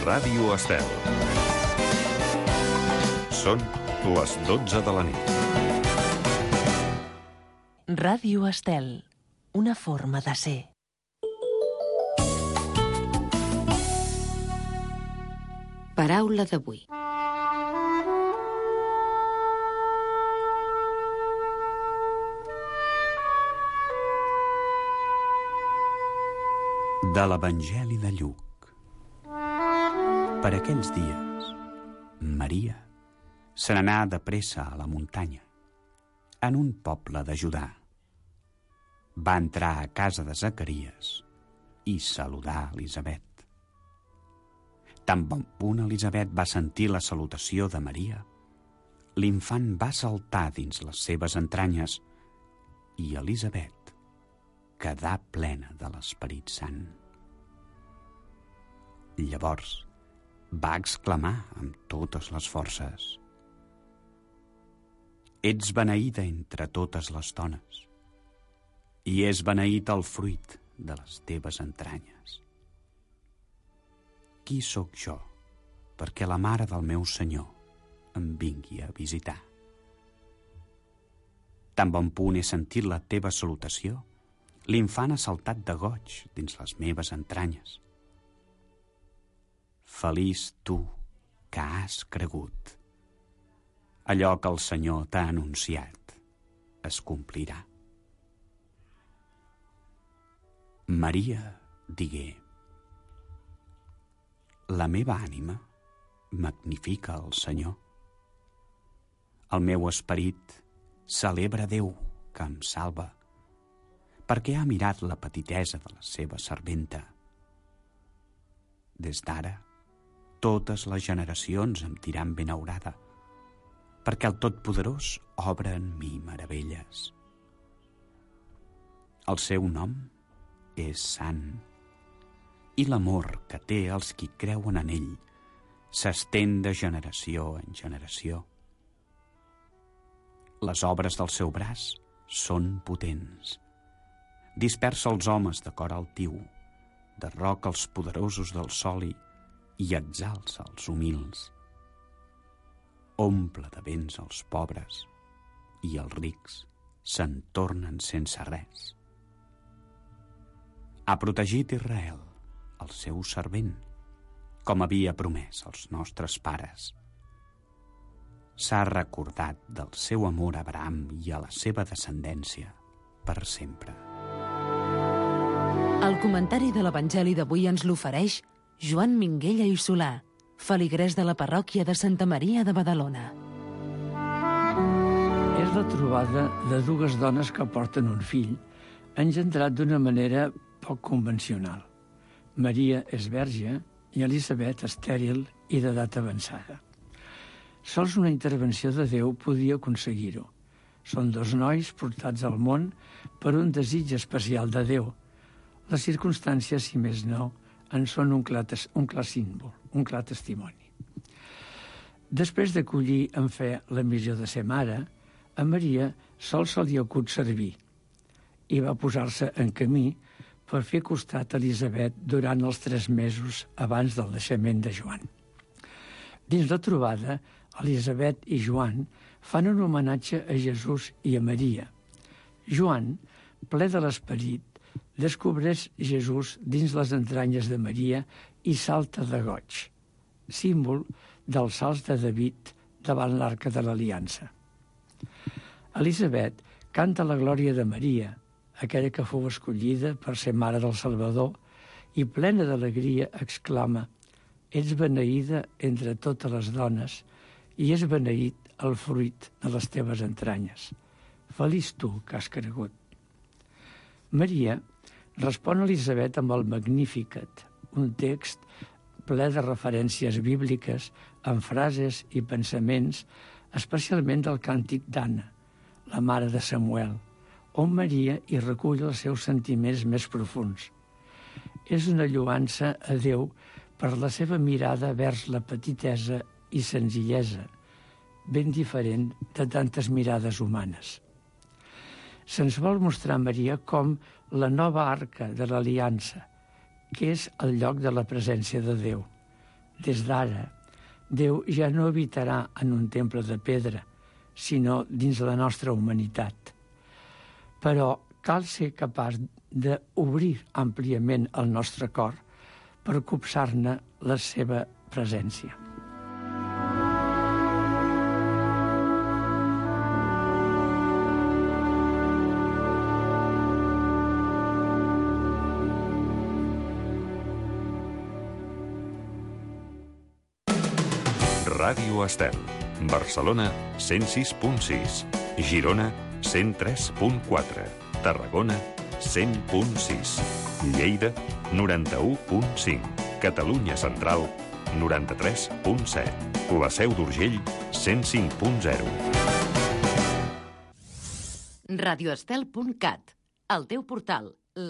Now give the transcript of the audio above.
Ràdio Estel. Són les 12 de la nit. Ràdio Estel, una forma de ser. Paraula d'avui. De l'Evangeli de Lluc. Per aquells dies, Maria se n'anà de pressa a la muntanya, en un poble de Judà. Va entrar a casa de Zacaries i saludar Elisabet. Tan bon punt Elisabet va sentir la salutació de Maria, l'infant va saltar dins les seves entranyes i Elisabet quedà plena de l'Esperit Sant. Llavors va exclamar amb totes les forces: «Ets beneïda entre totes les dones, i és beneït el fruit de les teves entranyes. Qui sóc jo perquè la mare del meu Senyor em vingui a visitar? Tan bon punt he sentit la teva salutació, l'infant ha saltat de goig dins les meves entranyes. Feliç tu que has cregut. Allò que el Senyor t'ha anunciat es complirà». Maria digué: «La meva ànima magnifica el Senyor. El meu esperit celebra Déu que em salva, perquè ha mirat la petitesa de la seva serventa. Des d'ara, totes les generacions em diran benaurada, perquè el Totpoderós obra en mi meravelles. El seu nom és sant, i l'amor que té els qui creuen en ell s'estén de generació en generació. Les obres del seu braç són potents. Dispersa els homes de cor altiu, derroca els poderosos del soli i exalça els humils. Omple de béns els pobres i els rics se'n tornen sense res. Ha protegit Israel, el seu servent, com havia promès als nostres pares. S'ha recordat del seu amor a Abraham i a la seva descendència per sempre». El comentari de l'Evangeli d'avui ens l'ofereix Joan Minguella i Solà, feligrès de la parròquia de Santa Maria de Badalona. És la trobada de dues dones que porten un fill, engendrat d'una manera poc convencional. Maria és verge i Elisabet estèril i d'edat avançada. Sols una intervenció de Déu podia aconseguir-ho. Són dos nois portats al món per un desig especial de Déu. Les circumstàncies, si més no, en són un clar símbol, un clar testimoni. Després d'acollir en fe la missió de ser mare, a Maria sols se li acut servir i va posar-se en camí per fer costat a Elisabet durant els 3 mesos abans del naixement de Joan. Dins la trobada, Elisabet i Joan fan un homenatge a Jesús i a Maria. Joan, ple de l'esperit, descobreix Jesús dins les entranyes de Maria i salta de goig, símbol dels salts de David davant l'arca de l'Aliança. Elisabet canta la glòria de Maria, aquella que fou escollida per ser mare del Salvador, i plena d'alegria exclama: «Ets beneïda entre totes les dones, i és beneït el fruit de les teves entranyes. Feliç tu que has cregut». Maria respon a Elisabet amb el Magnificat, un text ple de referències bíbliques amb frases i pensaments, especialment del càntic d'Anna, la mare de Samuel, on Maria hi recull els seus sentiments més profunds. És una lloança a Déu per la seva mirada vers la petitesa i senzillesa, ben diferent de tantes mirades humanes. Se'ns vol mostrar Maria com la nova arca de l'Aliança, que és el lloc de la presència de Déu. Des d'ara, Déu ja no habitarà en un temple de pedra, sinó dins la nostra humanitat. Però cal ser capaç d'obrir àmpliament el nostre cor per copsar-ne la seva presència. Ràdio Estel. Barcelona, 106.6. Girona, 103.4. Tarragona, 100.6. Lleida, 91.5. Catalunya Central, 93.7. La Seu d'Urgell, 105.0. radioestel.cat, el teu portal.